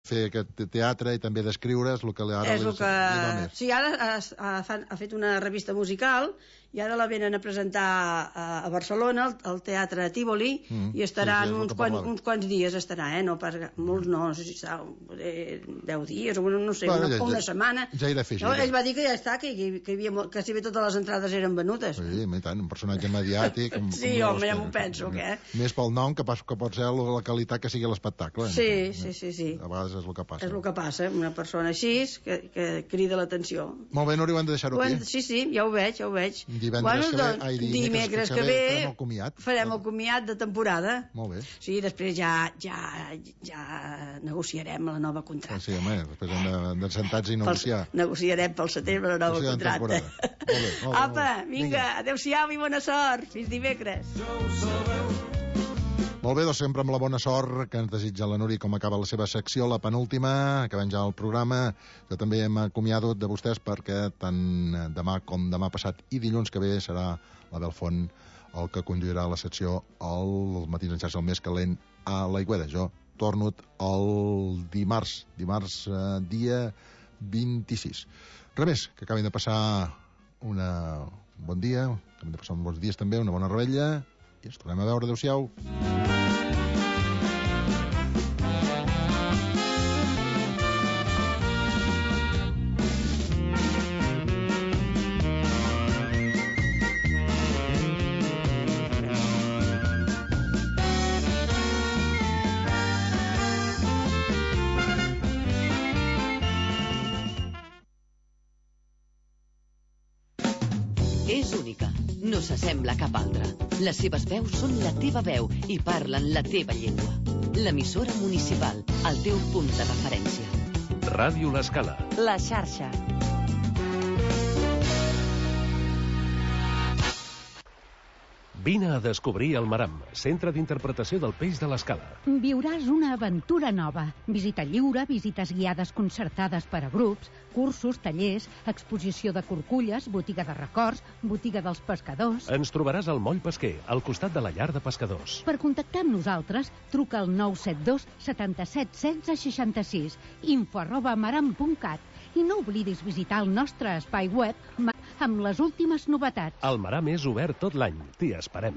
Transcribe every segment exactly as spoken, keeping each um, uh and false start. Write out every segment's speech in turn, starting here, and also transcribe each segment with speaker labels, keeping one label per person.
Speaker 1: fer aquest teatre i també d'escriure's, el que ara
Speaker 2: és
Speaker 1: li,
Speaker 2: el que...
Speaker 1: li va més.
Speaker 2: Sí, ara ha, ha, ha fet una revista musical i ara la venen a presentar a, a Barcelona, al, al Teatre Tívoli, mm, i estaran sí, sí, uns, quan, uns quants dies estarà, eh? No pas, molts no, no sé si està eh, deu dies o no sé, bueno, una, ja, una setmana.
Speaker 1: Ja irà a fer
Speaker 2: no, ell va dir que ja està, que, que, que, havia, que si bé totes les entrades eren venudes.
Speaker 1: Sí, i tant, un personatge mediàtic. Com,
Speaker 2: sí,
Speaker 1: com
Speaker 2: home, ja m'ho penso, que...
Speaker 1: Més pel nom que, pas, que pot ser la qualitat que sigui l'espectacle.
Speaker 2: Sí, eh? sí, sí, sí.
Speaker 1: A vegades és el que passa.
Speaker 2: És el que passa, una persona així que, que crida l'atenció.
Speaker 1: Molt bé, Núria, ho hem de deixar-ho aquí.
Speaker 2: Sí, sí, ja ho veig, ja ho veig.
Speaker 1: Divendres
Speaker 2: bueno,
Speaker 1: que ve, ai, dimecres,
Speaker 2: dimecres que, que ve, farem el comiat. Farem el comiat de temporada.
Speaker 1: Molt bé.
Speaker 2: Sí, després ja, ja, ja negociarem la nova contracta.
Speaker 1: Sí, home, després hem de sentats i negociar.
Speaker 2: Pel, negociarem pel setembre la nova contracta. Molt bé, molt bé. Apa, vinga, vinga. Adéu-siau i bona sort. Fins dimecres.
Speaker 1: Molt bé, doncs sempre amb la bona sort que ens desitja la Núria com acaba la seva secció, la penúltima, acabem ja el programa. Jo també m'acomiado de vostès perquè tant demà com demà passat i dilluns que ve serà l'Abel Font el que conduirà la secció al Matins en xarxa, el més calent a l'Aigüeda. Jo torno el dimarts, dimarts eh, dia vint-i-sis. Res més, que acabin de passar un bon dia, que acabin de passar uns bons dies també, una bona rebella, i ens tornem a veure. Adéu-siau.
Speaker 3: És única, no s'assembla a cap altra. Les seves veus són la teva veu i parlen la teva llengua. L'emissora municipal, el teu punt de referència.
Speaker 4: Ràdio L'Escala.
Speaker 5: La xarxa.
Speaker 4: Vine a descobrir el Maram, centre d'interpretació del peix de l'Escala.
Speaker 6: Viuràs una aventura nova. Visita lliure, visites guiades concertades per a grups, cursos, tallers, exposició de corculles, botiga de records, botiga dels pescadors...
Speaker 4: Ens trobaràs al Moll Pesquer, al costat de la llar de pescadors.
Speaker 6: Per contactar amb nosaltres, truca al nou set dos setanta-set setze seixanta-sis, info arroba maram punt cat, i no oblidis visitar el nostre espai web amb les últimes novetats.
Speaker 4: El Maram és obert tot l'any. T'hi esperem.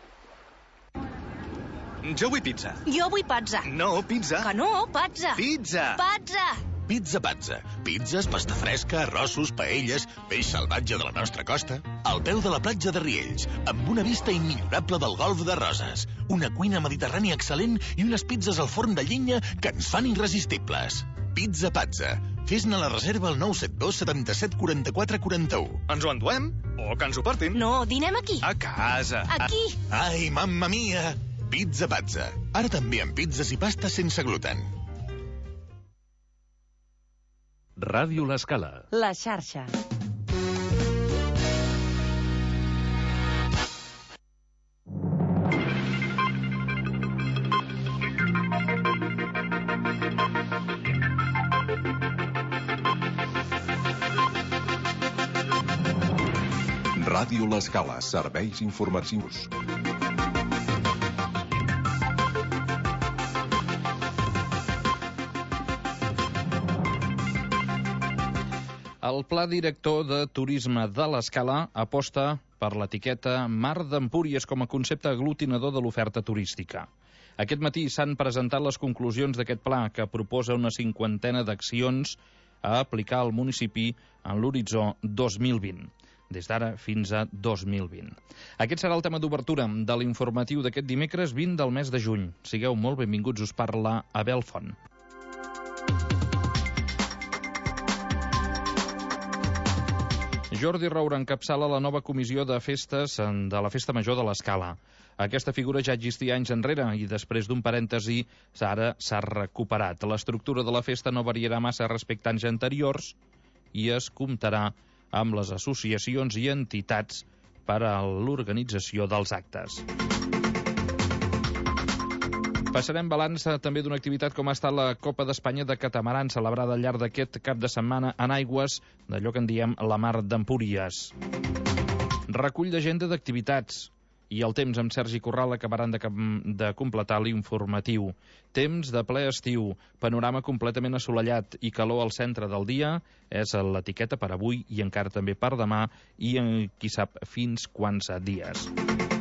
Speaker 7: Jo vull pizza.
Speaker 8: Jo vull pizza.
Speaker 7: No, pizza.
Speaker 8: Que no, pizza.
Speaker 7: Pizza.
Speaker 8: Pizza.
Speaker 7: Pizza Pazza. Pizzas, pasta fresca, arrossos, paelles, peix salvatge de la nostra costa, al peu de la platja de Riells, amb una vista immillorable del golf de Roses, una cuina mediterrània excel·lent i unes pizzas al forn de llenya que ens fan irresistibles. Pizza Pazza. Fes-ne la reserva al nou set dos setanta-set quaranta-quatre quaranta-u. Ens ho enduem? O que ens ho portin?
Speaker 8: No, dinem aquí.
Speaker 7: A casa.
Speaker 8: Aquí.
Speaker 7: Ai, mamma mia! Pizza Pazza. Ara també amb pizzas i pastes sense gluten.
Speaker 4: Ràdio L'Escala.
Speaker 5: La xarxa.
Speaker 9: Ràdio L'Escala, serveis informatius.
Speaker 10: El Pla Director de Turisme de l'Escala aposta per l'etiqueta Mar d'Empúries com a concepte aglutinador de l'oferta turística. Aquest matí s'han presentat les conclusions d'aquest pla, que proposa una cinquantena d'accions a aplicar al municipi en l'horitzó dos mil vint, des d'ara fins a dos mil vint. Aquest serà el tema d'obertura de l'informatiu d'aquest dimecres vint del mes de juny. Sigueu molt benvinguts, us parla Abel Font. Jordi Roura encapçala la nova comissió de festes de la Festa Major de l'Escala. Aquesta figura ja existia anys enrere i després d'un parèntesi ara s'ha recuperat. L'estructura de la festa no variarà massa respecte a anys anteriors i es comptarà amb les associacions i entitats per a l'organització dels actes. Passarem balanç també d'una activitat com ha estat la Copa d'Espanya de Catamaran, celebrada al llarg d'aquest cap de setmana en aigües d'allò que en diem la Mar d'Empúries. Recull d'agenda d'activitats I el temps amb Sergi Corral acabaran de, de completar l'informatiu. Temps de ple estiu, panorama completament assolellat i calor al centre del dia és l'etiqueta per avui i encara també per demà i en qui sap fins quants dies.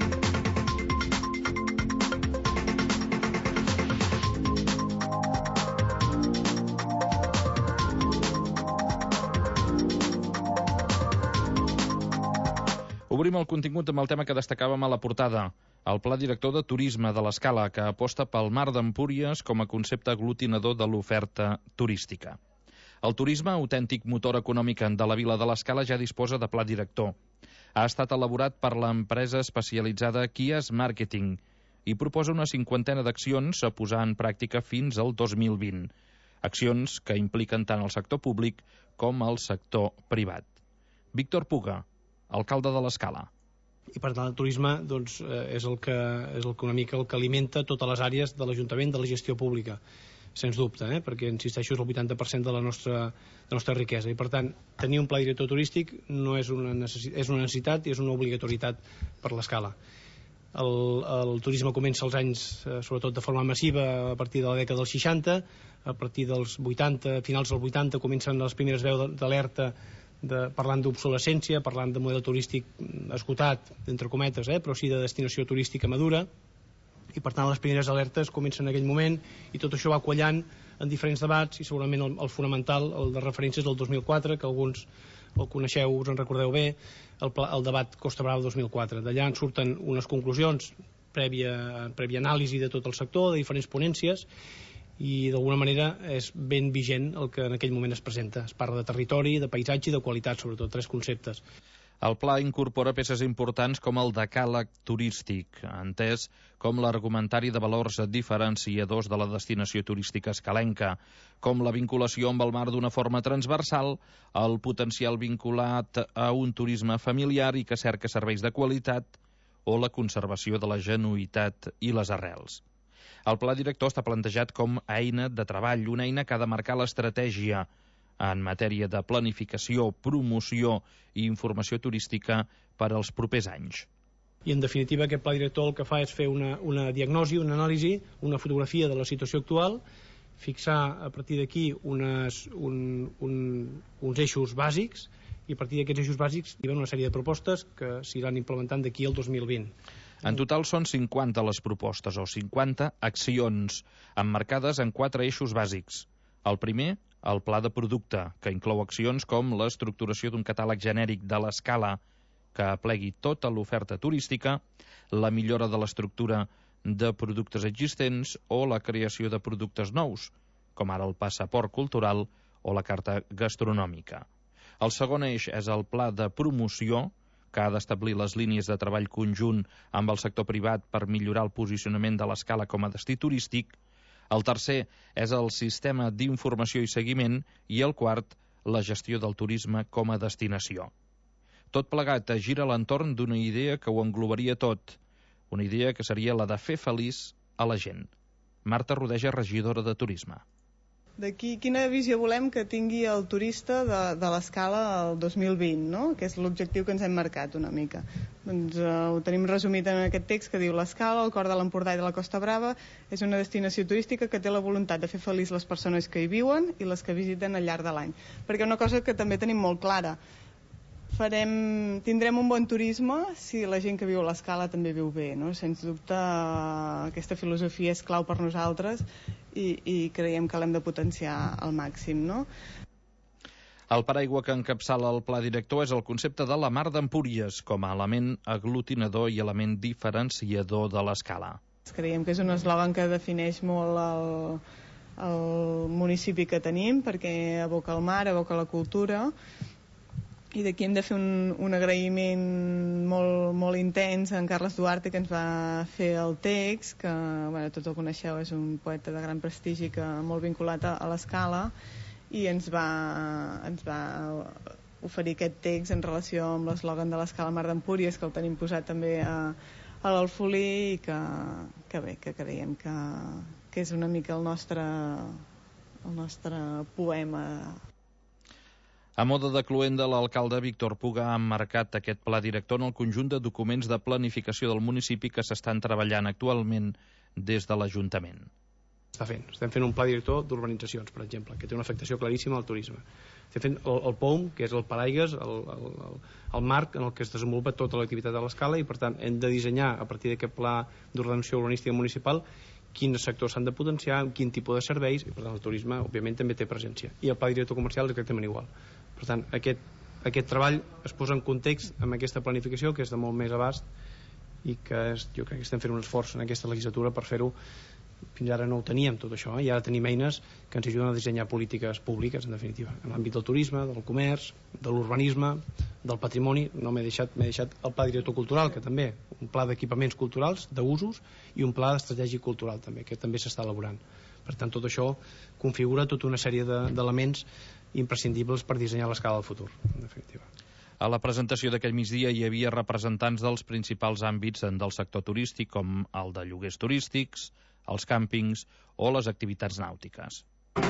Speaker 10: Obrim el contingut amb el tema que destacàvem a la portada. El pla director de turisme de l'Escala, que aposta pel Mar d'Empúries com a concepte aglutinador de l'oferta turística. El turisme, autèntic motor econòmic de la vila de l'Escala, ja disposa de pla director. Ha estat elaborat per l'empresa especialitzada Kias Marketing i proposa una cinquantena d'accions a posar en pràctica fins al dos mil vint. Accions que impliquen tant el sector públic com el sector privat. Víctor Puga, alcalde de l'Escala.
Speaker 5: I per tant el turisme doncs, és, el que, és el que una mica el que alimenta totes les àrees de l'Ajuntament, de la gestió pública, sens dubte, eh? perquè, insisteixo, és el vuitanta per cent de la nostra, de la nostra riquesa. I per tant, tenir un pla director turístic no és una necessitat, és una necessitat i és una obligatorietat per l'Escala. El, el turisme comença als anys, sobretot de forma massiva, a partir de la dècada dels seixanta, a partir dels vuitanta, finals dels vuitanta, comencen les primeres veus d'alerta de, parlant d'obsolescència, parlant de model turístic esgotat, entre cometes, eh, però sí de destinació turística madura, i per tant les primeres alertes comencen en aquell moment i tot això va quallant en diferents debats i segurament el, el fonamental, el de referències del dos mil quatre, que alguns el coneixeu, us en recordeu bé, el, pla, el debat Costa Brava dos mil quatre. D'allà en surten unes conclusions prèvia, prèvia anàlisi de tot el sector, de diferents ponències, i d'alguna manera és ben vigent el que en aquell moment es presenta. Es parla de territori, de paisatge i de qualitat, sobretot, tres conceptes.
Speaker 10: El pla incorpora peces importants com el decàleg turístic, entès com l'argumentari de valors diferenciadors de la destinació turística escalenca, com la vinculació amb el mar d'una forma transversal, el potencial vinculat a un turisme familiar i que cerca serveis de qualitat, o la conservació de la genuïtat i les arrels. El pla director està plantejat com a eina de treball, una eina que ha de marcar l'estratègia en matèria de planificació, promoció i informació turística per als propers anys.
Speaker 5: I en definitiva aquest pla director el que fa és fer una, una diagnosi, una anàlisi, una fotografia de la situació actual, fixar a partir d'aquí unes, un, un, uns eixos bàsics i a partir d'aquests eixos bàsics hi ha una sèrie de propostes que s'iran implementant d'aquí al dos mil vint.
Speaker 10: En total són cinquanta les propostes, o cinquanta accions, emmarcades en quatre eixos bàsics. El primer, el pla de producte, que inclou accions com l'estructuració d'un catàleg genèric de l'Escala que aplegui tota l'oferta turística, la millora de l'estructura de productes existents o la creació de productes nous, com ara el passaport cultural o la carta gastronòmica. El segon eix és el pla de promoció, que ha d'establir les línies de treball conjunt amb el sector privat per millorar el posicionament de l'Escala com a destí turístic. El tercer és el sistema d'informació i seguiment i el quart, la gestió del turisme com a destinació. Tot plegat gira a l'entorn d'una idea que ho englobaria tot, una idea que seria la de fer feliç a la gent. Marta Rodeja, regidora de Turisme.
Speaker 11: D'aquí, quina visió volem que tingui el turista de, de l'Escala el dos mil vint, no? Que és l'objectiu que ens hem marcat una mica. Doncs eh, ho tenim resumit en aquest text que diu: l'Escala, el cor de l'Empordà i de la Costa Brava, és una destinació turística que té la voluntat de fer feliç les persones que hi viuen i les que visiten al llarg de l'any. Perquè una cosa que també tenim molt clara, farem, tindrem un bon turisme si la gent que viu a l'Escala també viu bé, no? Sens dubte aquesta filosofia és clau per nosaltres i, i creiem que l'hem de potenciar al màxim, no?
Speaker 10: El paraigua que encapçala el pla director és el concepte de la Mar d'Empúries com a element aglutinador i element diferenciador de l'Escala.
Speaker 11: Creiem que és un eslògan que defineix molt el, el municipi que tenim, perquè evoca el mar, evoca la cultura. I d'aquí hem de fer un, un agraïment molt, molt intens a en Carles Duarte, que ens va fer el text, que bueno, tots el coneixeu, és un poeta de gran prestigi, que molt vinculat a, a l'Escala, i ens va, ens va oferir aquest text en relació amb l'eslògan de l'Escala Mar d'Empúries, que el tenim posat també a, a l'Alfolí, i que, que bé, que creiem que, que és una mica el nostre, el nostre poema.
Speaker 10: A moda de cluenda, l'alcalde Víctor Puga ha marcat aquest pla director en el conjunt de documents de planificació del municipi que s'estan treballant actualment des de l'Ajuntament.
Speaker 5: Està fent. Estem fent un pla director d'urbanitzacions, per exemple, que té una afectació claríssima al turisme. Estem fent el, el P O M, que és el paraigues, el, el, el, el marc en el que es desenvolupa tota l'activitat de l'Escala, i per tant hem de dissenyar a partir d'aquest pla d'ordenació urbanística municipal quins sectors s'han de potenciar, quin tipus de serveis, i per tant el turisme òbviament també té presència. I el pla director comercial és exactament igual. Per tant, aquest, aquest treball es posa en context amb aquesta planificació, que és de molt més abast, i que és, jo crec que estem fent un esforç en aquesta legislatura per fer-ho. Fins ara no ho teníem tot això, eh? I ara tenim eines que ens ajuden a dissenyar polítiques públiques, en definitiva, en l'àmbit del turisme, del comerç, de l'urbanisme, del patrimoni. No m'he deixat, m'he deixat el pla director cultural, que també, un pla d'equipaments culturals, d'usos, i un pla estratègic cultural també, que també s'està elaborant. Per tant, tot això configura tota una sèrie de, d'elements imprescindibles per dissenyar l'Escala del futur, en definitiva.
Speaker 10: A la presentació d'aquell migdia hi havia representants dels principals àmbits del sector turístic, com el de lloguers turístics, els càmpings o les activitats nàutiques.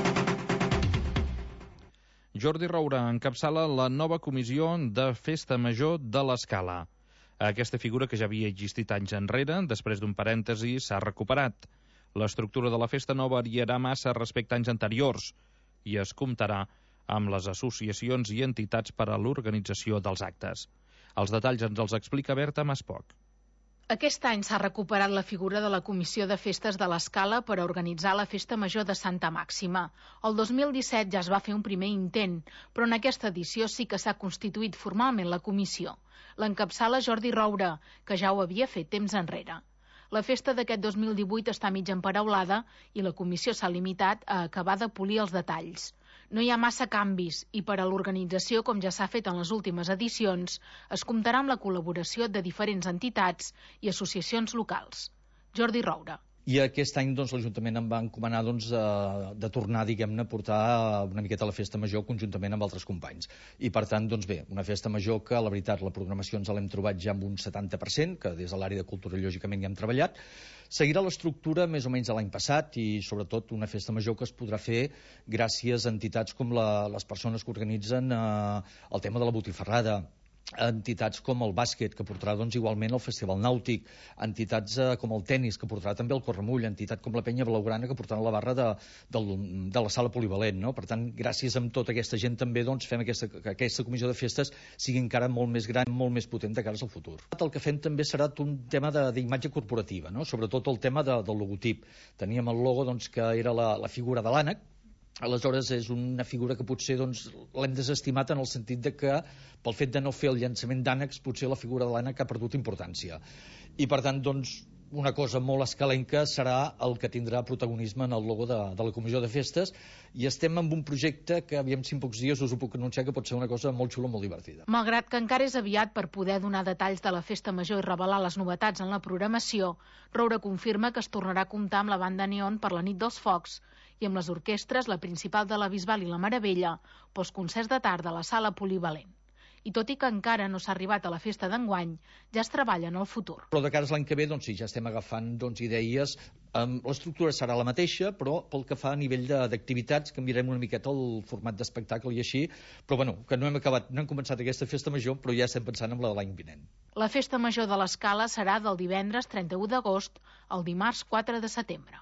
Speaker 10: Jordi Roura encapçala la nova comissió de Festa Major de l'Escala. Aquesta figura, que ja havia existit anys enrere, després d'un parèntesi s'ha recuperat. L'estructura de la festa no variarà massa respecte a anys anteriors i es comptarà amb les associacions i entitats per a l'organització dels actes. Els detalls ens els explica Berta Maspoc.
Speaker 12: Aquest any s'ha recuperat la figura de la Comissió de Festes de l'Escala per a organitzar la Festa Major de Santa Màxima. El dos mil disset ja es va fer un primer intent, però en aquesta edició sí que s'ha constituït formalment la comissió. L'encapçala Jordi Roura, que ja ho havia fet temps enrere. La festa d'aquest dos mil divuit està mig emparaulada i la comissió s'ha limitat a acabar de polir els detalls. No hi ha massa canvis i per a l'organització, com ja s'ha fet en les últimes edicions, es comptarà amb la col·laboració de diferents entitats i associacions locals. Jordi Roura.
Speaker 13: I aquest any doncs, l'Ajuntament em va encomanar doncs, de, de tornar, diguem-ne, a portar una miqueta a la festa major conjuntament amb altres companys. I per tant, doncs bé, una festa major que, la veritat, la programació ens l'hem trobat ja amb un setanta per cent, que des de l'àrea de cultura, lògicament, ja hem treballat. Seguirà l'estructura més o menys de l'any passat i, sobretot, una festa major que es podrà fer gràcies a entitats com la, les persones que organitzen eh, el tema de la botifarrada, entitats com el bàsquet, que portarà doncs, igualment el Festival Nàutic, entitats eh, com el tennis, que portarà també el Corremull, entitat com la Penya Blaugrana, que portarà la barra de, de, de la sala polivalent. No? Per tant, gràcies a tota aquesta gent també doncs, fem aquesta, que aquesta comissió de festes sigui encara molt més gran, molt més potent de cara al futur. El que fem també serà un tema d'imatge corporativa, no? Sobretot el tema de, del logotip. Teníem el logo doncs, que era la, la figura de l'ànec. Aleshores és una figura que potser doncs, l'hem desestimat en el sentit de que pel fet de no fer el llançament d'ànecs potser la figura de l'ànec ha perdut importància i per tant doncs una cosa molt escalenca serà el que tindrà protagonisme en el logo de, de la Comissió de Festes i estem amb un projecte que aviam si en pocs dies us ho puc anunciar que pot ser una cosa molt xula, molt divertida.
Speaker 12: Malgrat que encara és aviat per poder donar detalls de la festa major i revelar les novetats en la programació, Roura confirma que es tornarà a comptar amb la banda neon per la nit dels focs i amb les orquestres, la principal de la Bisbal i la Meravella, pels concerts de tarda a la sala polivalent. I tot i que encara no s'ha arribat a la festa d'enguany, ja es treballa en el futur.
Speaker 13: Però de cara a l'any que ve, doncs sí, ja estem agafant doncs, idees. Um, l'estructura serà la mateixa, però pel que fa a nivell d'activitats canviarem una miqueta el format d'espectacle i així, però bueno, que no hem acabat, no hem començat aquesta festa major, però ja estem pensant en la de l'any vinent.
Speaker 12: La festa major de l'Escala serà del divendres trenta-u d'agost al dimarts quatre de setembre.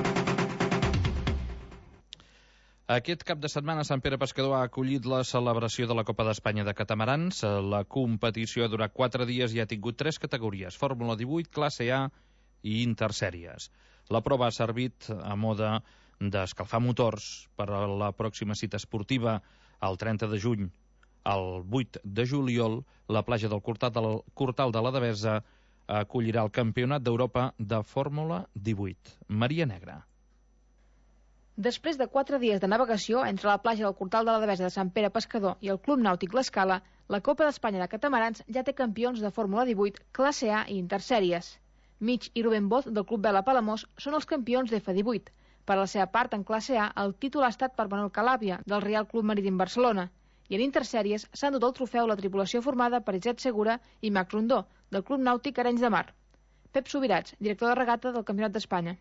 Speaker 10: Aquest cap de setmana Sant Pere Pescador ha acollit la celebració de la Copa d'Espanya de Catamarans. La competició ha durat quatre dies i ha tingut tres categories: Fórmula divuit, classe A i intersèries. La prova ha servit a moda d'escalfar motors per a la pròxima cita esportiva el trenta de juny. El vuit de juliol, la platja del Cortal de la, Cortal de la Devesa acollirà el Campionat d'Europa de Fórmula divuit. Maria Negra.
Speaker 14: Després de quatre dies de navegació entre la platja del Cortal de la Devesa de Sant Pere Pescador i el Club Nàutic l'Escala, la Copa d'Espanya de Catamarans ja té campions de Fórmula divuit, classe A i intersèries. Mig i Rubén Boz, del Club Vela Palamós, són els campions d'F divuit. Per la seva part, en classe A, el títol ha estat per Manuel Calàbia, del Real Club Marítim Barcelona, i en intersèries s'han dut el trofeu la tripulació formada per Isaac Segura i Max Rondó, del Club Nàutic Arenys de Mar. Pep Subirats, director de regata del Campionat d'Espanya.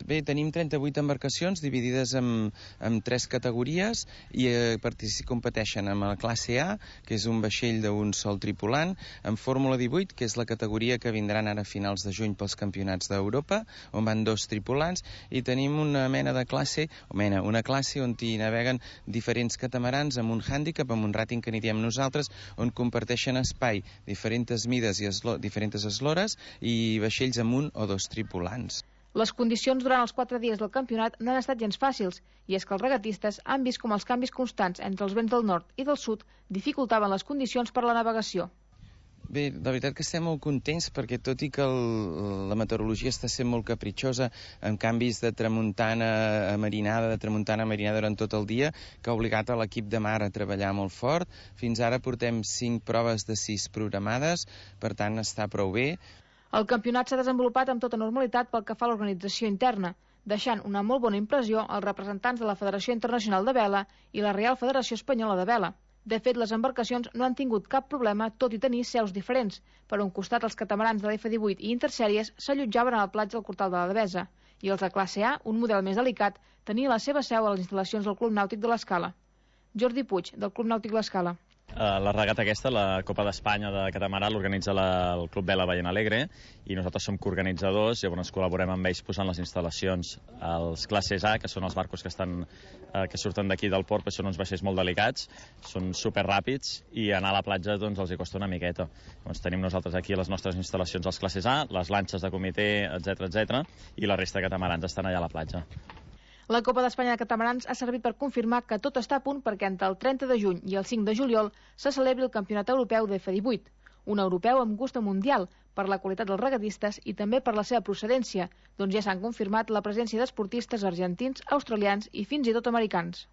Speaker 15: Bé, tenim trenta-vuit embarcacions dividides en, en tres categories i eh, competeixen amb la classe A, que és un vaixell d'un sol tripulant, en Fórmula divuit, que és la categoria que vindran ara a finals de juny pels campionats d'Europa, on van dos tripulants, i tenim una mena de classe, o mena, una classe on hi naveguen diferents catamarans amb un hàndicap, amb un ràting que n'hi diem nosaltres, on comparteixen espai, diferents mides i eslo, diferents eslores i vaixells amb un o dos tripulants.
Speaker 14: Les condicions durant els quatre dies del campionat no han estat gens fàcils, i és que els regatistes han vist com els canvis constants entre els vents del nord i del sud dificultaven les condicions per a la navegació.
Speaker 15: Bé, la veritat que estem molt contents perquè tot i que el, la meteorologia està sent molt capritxosa, amb canvis de tramuntana a marinada, de tramuntana a marinada durant tot el dia, que ha obligat a l'equip de mar a treballar molt fort. Fins ara portem cinc proves de sis programades, per tant està prou bé.
Speaker 14: El campionat s'ha desenvolupat amb tota normalitat pel que fa a l'organització interna, deixant una molt bona impressió als representants de la Federació Internacional de Vela i la Real Federació Espanyola de Vela. De fet, les embarcacions no han tingut cap problema, tot i tenir seus diferents. Per un costat, els catamarans de l'F divuit i Intersèries s'allotjaven a la platja del Cortal de la Devesa, i els de classe A, un model més delicat, tenien la seva seu a les instal·lacions del Club Nàutic de l'Escala. Jordi Puig, del Club Nàutic l'Escala.
Speaker 16: La regata aquesta, la Copa d'Espanya de catamarà, l'organitza el Club Vela Ballena Alegre i nosaltres som coorganitzadors, llavors col·laborem amb ells posant les instal·lacions als classes A, que són els barcos que, estan, eh, que surten d'aquí del port, però són uns vaixells molt delicats, són superràpids i anar a la platja doncs, els hi costa una miqueta. Llavors tenim nosaltres aquí les nostres instal·lacions als classes A, les lanxes de comitè, etcètera etcètera, i la resta de catamarans estan allà a la platja.
Speaker 14: La Copa d'Espanya de catamarans ha servit per confirmar que tot està a punt perquè entre el trenta de juny i el cinc de juliol se celebri el Campionat Europeu de F divuit, un europeu amb gust mundial per la qualitat dels regatistes i també per la seva procedència, doncs ja s'han confirmat la presència d'esportistes argentins, australians i fins i tot americans.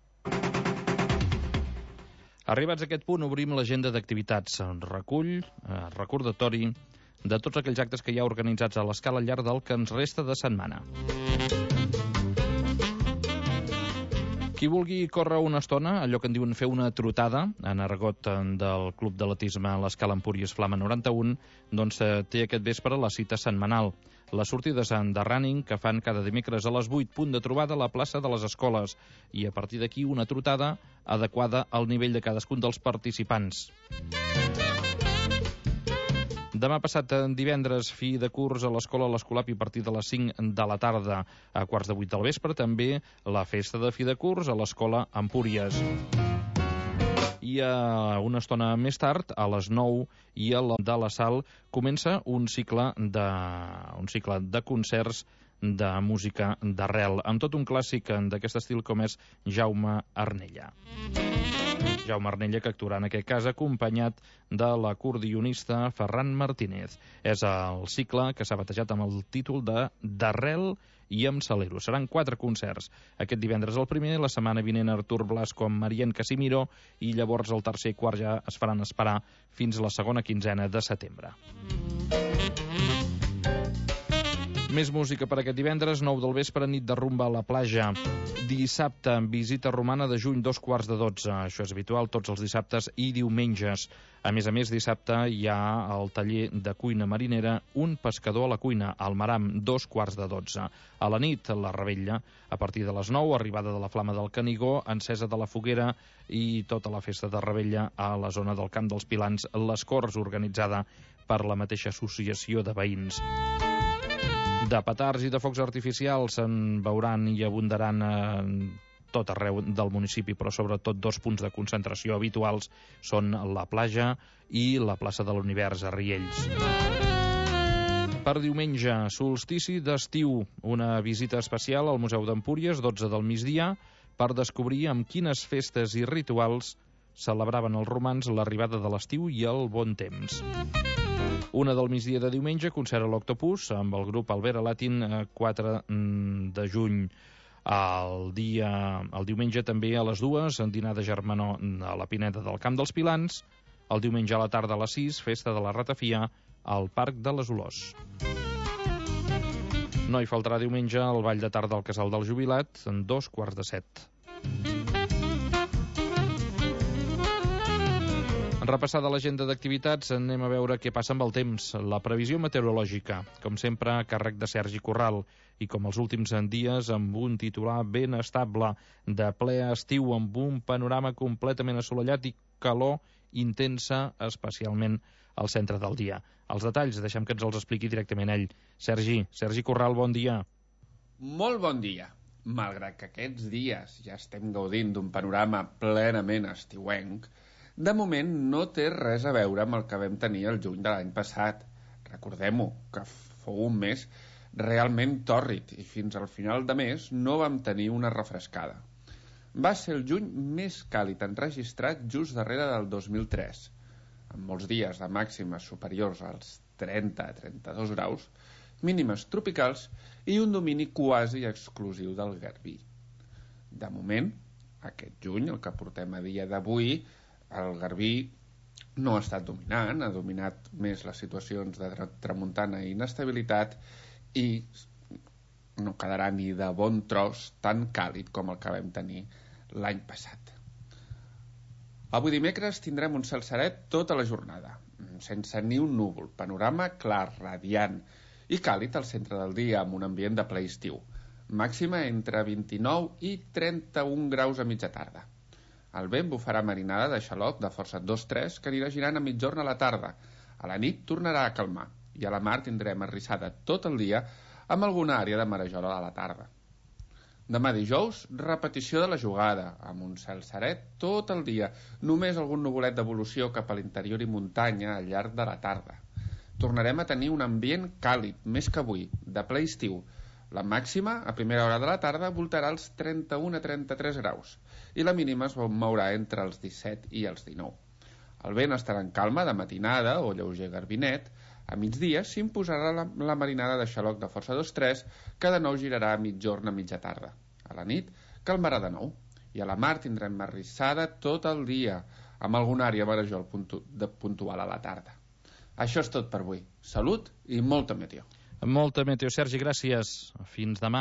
Speaker 10: Arribats a aquest punt, obrim l'agenda d'activitats. Recull, eh, recordatori de tots aquells actes que hi ha organitzats a l'Escala al llarg del que ens resta de setmana. Qui vulgui córrer una estona, allò que en diuen fer una trotada, en argot del Club d'Atletisme a l'Escala Empúries Flama noranta-un, doncs té aquest vespre la cita setmanal. Les sortides de running que fan cada dimecres a les vuit, punt de trobada a la plaça de les escoles, i a partir d'aquí una trotada adequada al nivell de cadascun dels participants. Demà passat divendres, fi de curs a l'escola a l'Escolapi a partir de les cinc de la tarda. A quarts de vuit del vespre també la festa de fi de curs a l'escola Empúries. I a una estona més tard, a les nou i a la de la Sal, comença un cicle de, un cicle de concerts de música d'arrel, amb tot un clàssic d'aquest estil com és Jaume Arnella. Jaume Arnella, que actuarà en aquest cas acompanyat de l'acordionista Ferran Martínez. És el cicle que s'ha batejat amb el títol de D'arrel i amb Salero. Seran quatre concerts. Aquest divendres el primer, la setmana vinent Artur Blasco amb Marien Casimiro i llavors el tercer i quart ja es faran esperar fins a la segona quinzena de setembre. Més música per aquest divendres, nou del vespre, nit de rumba a la platja. Dissabte, visita romana de juny, dos quarts de dotze. Això és habitual tots els dissabtes i diumenges. A més a més, dissabte hi ha al taller de cuina marinera Un pescador a la cuina, al Maram, dos quarts de dotze. A la nit, la revetlla, a partir de les nou, arribada de la Flama del Canigó, encesa de la foguera i tota la festa de revetlla a la zona del Camp dels Pilans, les Corts, organitzada per la mateixa associació de veïns. De petards i de focs artificials se'n veuran i abundaran en tot arreu del municipi, però sobretot dos punts de concentració habituals són la platja i la plaça de l'Univers a Riells. Per diumenge, solstici d'estiu, una visita especial al Museu d'Empúries, dotze del migdia, per descobrir amb quines festes i rituals celebraven els romans l'arribada de l'estiu i el bon temps. Una del migdia de diumenge, concert a l'Octopus, amb el grup Albera Latin, quatre de juny. El, dia, el diumenge també a les dues, en dinar de germanor a la Pineda del Camp dels Pilans. El diumenge a la tarda a les sis, festa de la Ratafia al Parc de les Olors. No hi faltarà diumenge el ball de tarda al Casal del Jubilat, en dos quarts de set. Repassada l'agenda d'activitats, anem a veure què passa amb el temps. La previsió meteorològica, com sempre, a càrrec de Sergi Corral, i com els últims dies, amb un titular ben estable, de ple estiu, amb un panorama completament assolellat i calor intensa, especialment al centre del dia. Els detalls, deixem que ens els expliqui directament ell. Sergi, Sergi Corral, bon dia.
Speaker 17: Molt bon dia. Malgrat que aquests dies ja estem gaudint d'un panorama plenament estiuenc, de moment no té res a veure amb el que vam tenir el juny de l'any passat. Recordem-ho, que fou un mes realment tòrrid i fins al final de mes no vam tenir una refrescada. Va ser el juny més càlid enregistrat just darrere del dos mil tres, amb molts dies de màximes superiors als trenta a trenta-dos graus, mínimes tropicals i un domini quasi exclusiu del garbí. De moment, aquest juny, el que portem a dia d'avui, el garbí no ha estat dominant, ha dominat més les situacions de tramuntana i inestabilitat i no quedarà ni de bon tros tan càlid com el que vam tenir l'any passat. Avui dimecres tindrem un cel seret tota la jornada, sense ni un núvol, panorama clar, radiant i càlid al centre del dia amb un ambient de ple estiu, màxima entre vint-i-nou i trenta-un graus a mitja tarda. El vent bufarà marinada de xaloc de força dos tres que anirà girant a mitjorn a la tarda. A la nit tornarà a calmar i a la mar tindrem arrissada tot el dia amb alguna àrea de marejola a la tarda. Demà dijous, repetició de la jugada, amb un cel seret tot el dia, només algun nuvolet d'evolució cap a l'interior i muntanya al llarg de la tarda. Tornarem a tenir un ambient càlid, més que avui, de ple estiu. La màxima, a primera hora de la tarda, voltarà als trenta-un a trenta-tres graus i la mínima es mourà entre els disset i els dinou. El vent estarà en calma de matinada o lleuger garbinet. A migdia s'imposarà la, la marinada de xaloc de força dos tres que de nou girarà a mitjorn a mitja tarda. A la nit calmarà de nou i a la mar tindrem marrissada tot el dia amb alguna àrea marejol puntu, de puntual a la tarda. Això és tot per avui. Salut i molta meteo.
Speaker 10: Molta meteo, Sergi, gràcies. Fins demà.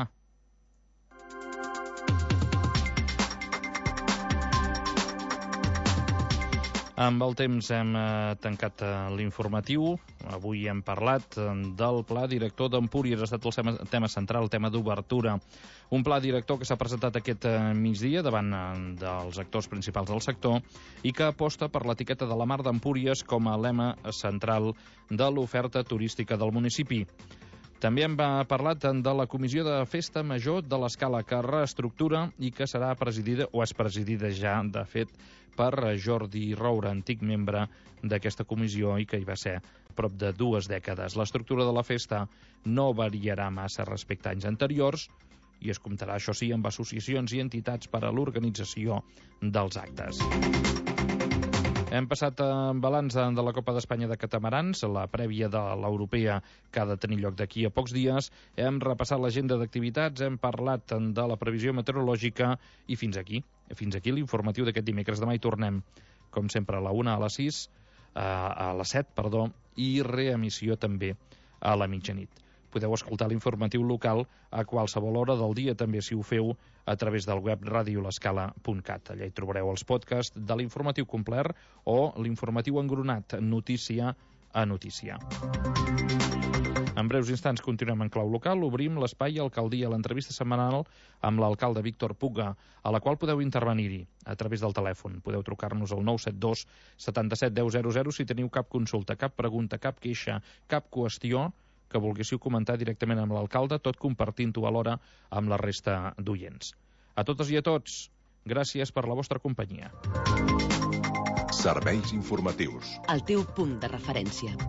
Speaker 10: Amb el temps hem eh, tancat eh, l'informatiu. Avui hem parlat eh, del pla director d'Empúries. Ha estat el tema, tema central, el tema d'obertura. Un pla director que s'ha presentat aquest eh, migdia davant eh, dels actors principals del sector i que aposta per l'etiqueta de la Mar d'Empúries com a lema central de l'oferta turística del municipi. També hem parlat de la Comissió de Festa Major de l'Escala, que reestructura i que serà presidida, o és presidida ja, de fet, per Jordi Roura, antic membre d'aquesta comissió i que hi va ser prop de dues dècades. L'estructura de la festa no variarà massa respecte a anys anteriors i es comptarà, això sí, amb associacions i entitats per a l'organització dels actes. Hem passat en balanç de la Copa d'Espanya de Catamarans, la prèvia de l'europea que ha de tenir lloc d'aquí a pocs dies. Hem repassat l'agenda d'activitats, hem parlat de la previsió meteorològica i fins aquí. Fins aquí l'informatiu d'aquest dimecres. Demà hi tornem, com sempre, a la una, a les sis, a les set, perdó, i reemissió també a la mitjanit. Podeu escoltar l'informatiu local a qualsevol hora del dia, també si ho feu a través del web radio l'escala punt cat. Allà hi trobareu els podcasts de l'informatiu complet o l'informatiu engronat, notícia a notícia. En breus instants continuem en clau local. Obrim l'espai Alcaldia, l'entrevista setmanal amb l'alcalde Víctor Puga, a la qual podeu intervenir-hi a través del telèfon. Podeu trucar-nos al nou set dos setanta-set deu zero zero si teniu cap consulta, cap pregunta, cap queixa, cap qüestió que volguéssiu comentar directament amb l'alcalde, tot compartint-ho alhora amb la resta d'oients. A totes i a tots, gràcies per la vostra companyia.
Speaker 9: Serveis informatius.
Speaker 3: El teu punt de referència.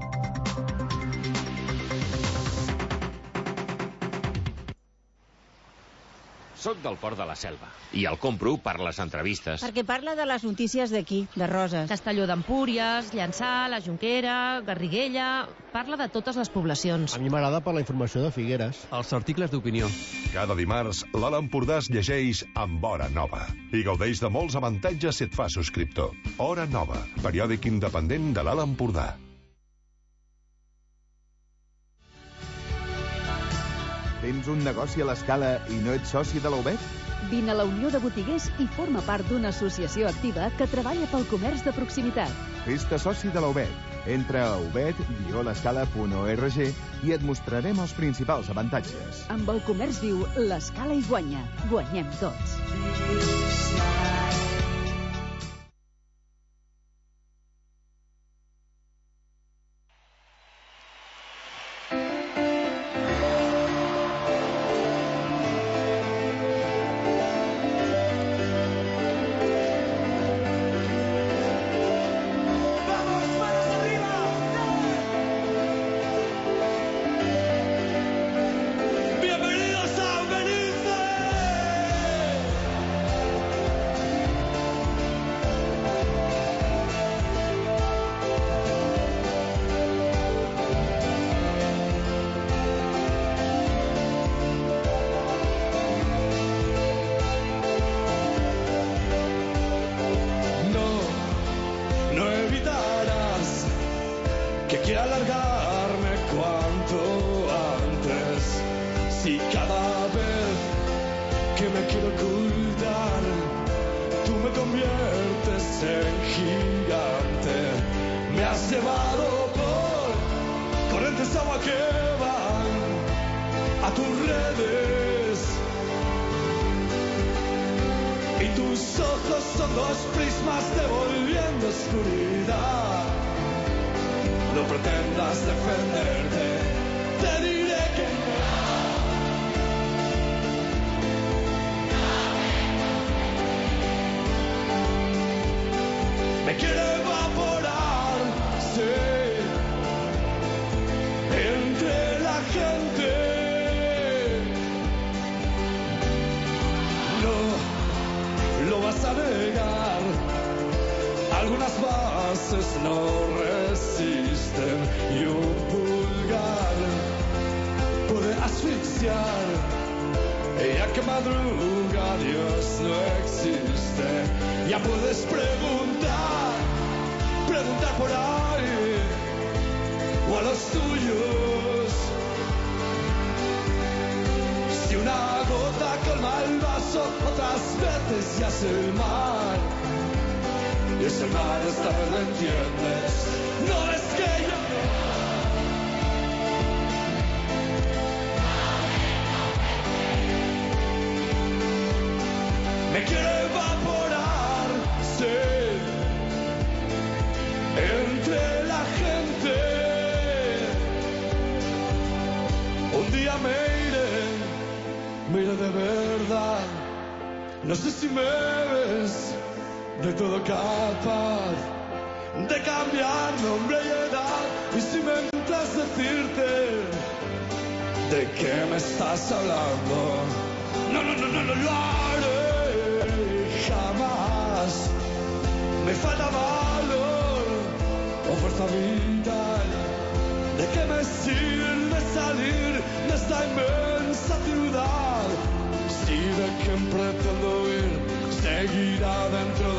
Speaker 18: Soc del Port de la Selva i el compro per les entrevistes.
Speaker 19: Perquè parla de les notícies d'aquí, de Roses.
Speaker 20: Castelló d'Empúries, Llançà, la Jonquera, Garriguella... Parla de totes les poblacions.
Speaker 21: A mi m'agrada per la informació de Figueres.
Speaker 22: Els articles d'opinió.
Speaker 23: Cada dimarts, l'Alt Empordà es llegeix amb Hora Nova i gaudeix de molts avantatges si et fa subscriptor. Hora Nova, periòdic independent de l'Alt Empordà.
Speaker 24: Tens un negoci a l'Escala i no ets soci de la U B E T?
Speaker 1: Vine a la Unió de Botiguers i forma part d'una associació activa que treballa pel comerç de proximitat.
Speaker 2: Fes-te soci de la U B E T. Entra a u b e t guió l'escala punt org i et mostrarem els principals avantatges.
Speaker 1: Amb el comerç viu, l'Escala hi guanya. Guanyem tots.
Speaker 22: No sé si me ves de todo capaz de cambiar nombre y edad. Y si me entras decirte de qué me estás hablando, no, no, no, no, no lo haré jamás. Me falta valor o fuerza vital. ¿De qué me sirve salir de esta inmensa ciudad? Si de quien pretendo ir seguirá dentro